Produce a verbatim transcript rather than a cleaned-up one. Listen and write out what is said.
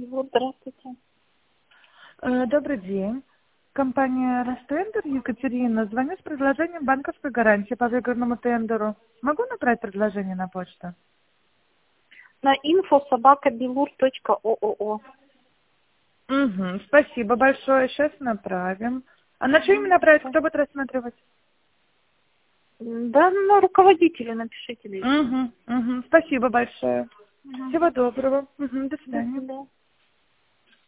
Вот, здравствуйте. Э, Добрый день. Компания Ростендер, Екатерина. Звоню с предложением банковской гарантии по выигранному тендеру. Могу набрать предложение на почту? На info собака белур точка оо. Угу, спасибо большое. Сейчас направим. А на что именно направить? Кто будет рассматривать? Да, ну, руководителя напишите. Угу, угу. Спасибо большое. Угу. Всего доброго. Угу, до До свидания. свидания.